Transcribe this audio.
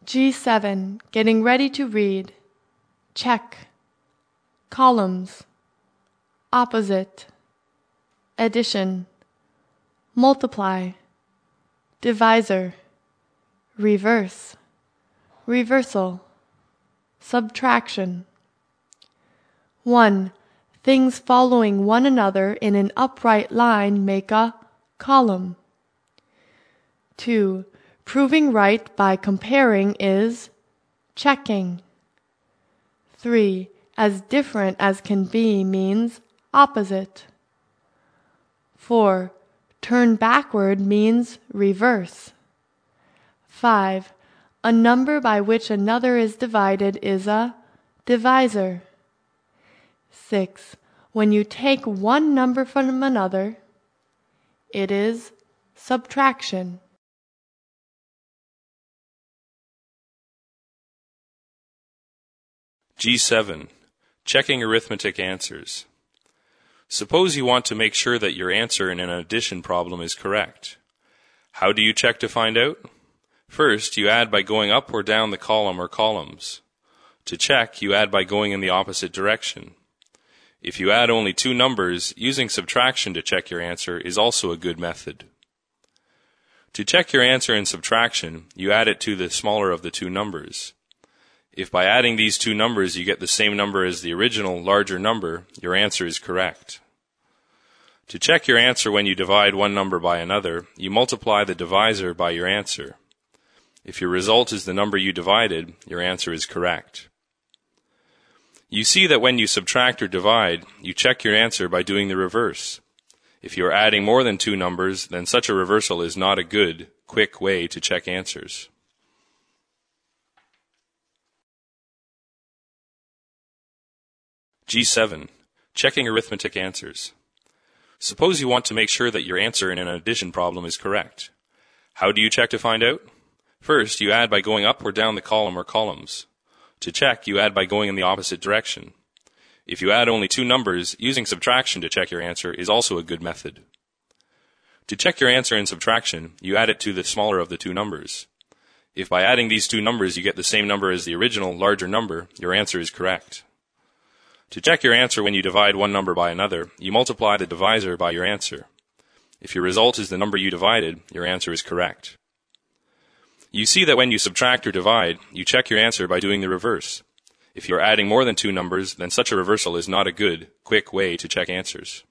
G7. Getting ready to read. Check. Columns. Opposite. Addition. Multiply. Divisor. Reverse. Reversal. Subtraction. 1. Things following one another in an upright line make a column. 2. Proving right by comparing is checking. 3. As different as can be means opposite. 4. Turn backward means reverse. 5. A number by which another is divided is a divisor. 6. When you take one number from another, it is subtraction. G7. Checking arithmetic answers. Suppose you want to make sure that your answer in an addition problem is correct. How do you check to find out? First, you add by going up or down the column or columns. To check, you add by going in the opposite direction. If you add only two numbers, using subtraction to check your answer is also a good method. To check your answer in subtraction, you add it to the smaller of the two numbers. If by adding these two numbers you get the same number as the original larger number, your answer is correct. To check your answer when you divide one number by another, you multiply the divisor by your answer. If your result is the number you divided, your answer is correct. You see that when you subtract or divide, you check your answer by doing the reverse. If you are adding more than two numbers, then such a reversal is not a good, quick way to check answers. G7. Checking arithmetic answers. Suppose you want to make sure that your answer in an addition problem is correct. How do you check to find out? First, you add by going up or down the column or columns. To check, you add by going in the opposite direction. If you add only two numbers, using subtraction to check your answer is also a good method. To check your answer in subtraction, you add it to the smaller of the two numbers. If by adding these two numbers you get the same number as the original larger number, your answer is correct. To check your answer when you divide one number by another, you multiply the divisor by your answer. If your result is the number you divided, your answer is correct. You see that when you subtract or divide, you check your answer by doing the reverse. If you're adding more than two numbers, then such a reversal is not a good, quick way to check answers.